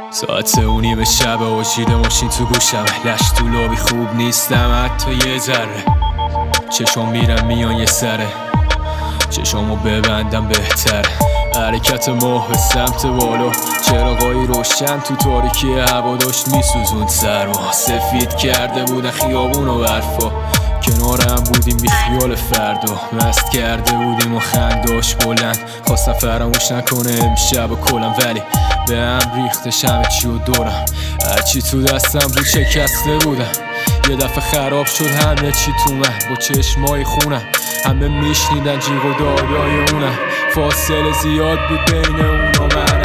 ساعت و نیم شب آشیده ماشین تو گوشم، لش تو لابی خوب نیستم حتی یه ذره. چشم میرم میان یه سره، چشمو ببندم بهتر. حرکت ماه به سمت بالا، چراغای روشن تو تاریکی هوا داشت میسوزوند سرما. سفید کرده بودن خیابون و برفا، کنارم بودیم بی خیال فردا. مست کرده بودیم و خنداش بلند، خواستم فراموش نکنه امشب و کلم، ولی به هم ریختش همه چی و دورم. هرچی تو دستم بود شکسته بودم. یه دفعه خراب شد همه چی تو من، با چشمای خونم همه میشنیدن جیغ و دادای اونم. فاصله زیاد بود بین اون و من.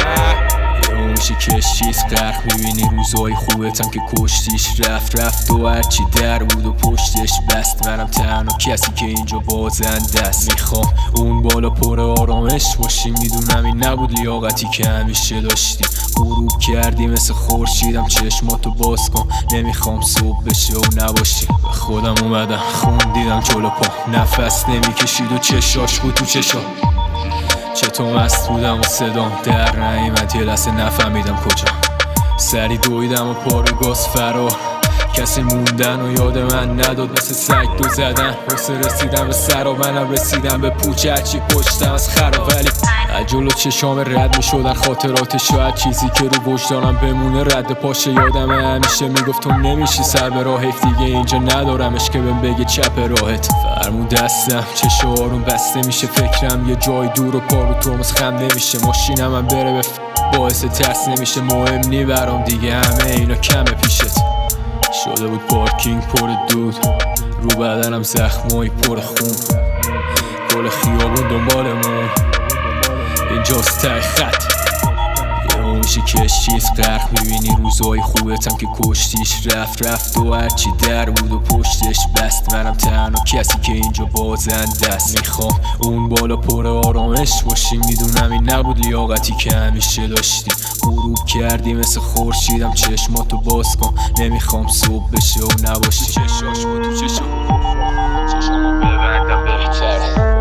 میشه کشیز غرق میبینی روزای خوبتم که کشتیش رفت و هرچی در بود و پشتش بست. منم تنها کسی که اینجا بازنده است. میخوام اون بالا پر آرامش باشی، میدونم این نبود لیاقتی که همیشه داشتی. غروب کردی مثل خورشیدم، چشماتو باز کن نمیخوام صبح بشه و نباشی. به خودم اومدم خون دیدم جلو پا، نفس نمیکشید و چشاش بود تو چشا. چطور مست بودم و صدام در نیامد، یه لحظه نفهمیدم کجا. سری دویدم و پارو گاز فرار، کسی موندن و یاد من نداد. مثل سگ دو زدن واسه رسیدم به سر و منم رسیدم به پوچ. هرچی پشتم از خراب، ولی از جلو چشام رد میشدن خاطرات. شاید چیزی که رو وجدانم بمونه رد پاشه. یادم همیشه میگفت تو نمیشی سر به راه، حیف دیگه اینجا ندارمش که بهم بگه چپ راهت. فرمون دستم چشم آروم بسته میشه، فکرم یه جای دور و پارو ترمز خم نمیشه. ماشینم هم بره باعث ترس نمیشه، مهم نی برام دیگه همه اینا کمه پیشت. شده بود پارکینگ پر دود، رو بدنم زخمای پر خون، کل خیابون دنبالمون، اینجاست ته خط. یه میشه کشیز غرق میبینی روزای خوبتم که کشتیش رفت و هرچی در بود و پشتش بست. منم تنها کسی که اینجا بازنده است. میخوام اون بالا پر آرامش باشی، میدونم این نبود لیاقتی که همیشه داشتی. غروب کردی مثل خورشیدم، چشماتو باز کن نمیخوام صبح بشه و نباشی. چشاش بود تو چشمو ببندم بهتره.